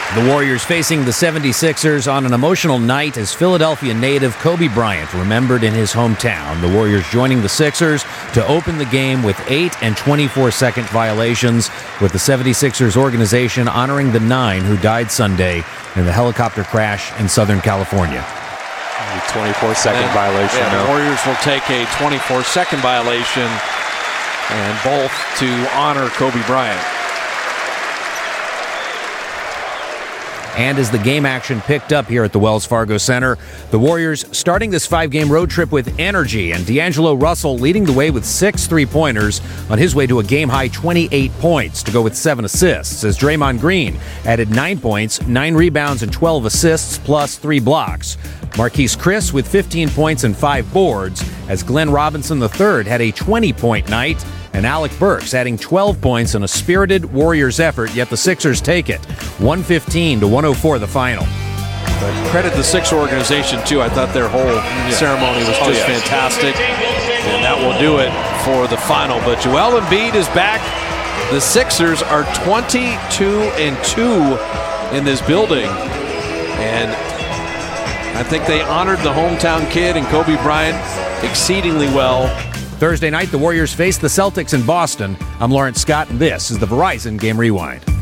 The Warriors facing the 76ers on an emotional night as Philadelphia native Kobe Bryant remembered in his hometown. The Warriors joining the Sixers to open the game with 8 and 24-second violations, with the 76ers organization honoring the 9 who died Sunday in the helicopter crash in Southern California. 24-second violation. Yeah, the Warriors will take a 24-second violation, and both to honor Kobe Bryant. And as the game action picked up here at the Wells Fargo Center, the Warriors starting this 5-game road trip with energy, and D'Angelo Russell leading the way with 6 3-pointers on his way to a game-high 28 points to go with 7 assists, as Draymond Green added 9 points, 9 rebounds, and 12 assists, plus 3 blocks. Marquise Chris with 15 points and 5 boards, as Glenn Robinson III had a 20-point night, and Alec Burks adding 12 points in a spirited Warriors effort, yet the Sixers take it. 115-104 the final. But credit the Sixer organization, too. I thought their whole ceremony was just fantastic. And that will do it for the final. But Joel Embiid is back. The Sixers are 22-2 in this building. And I think they honored the hometown kid and Kobe Bryant exceedingly well. Thursday night, the Warriors face the Celtics in Boston. I'm Lawrence Scott, and this is the Verizon Game Rewind.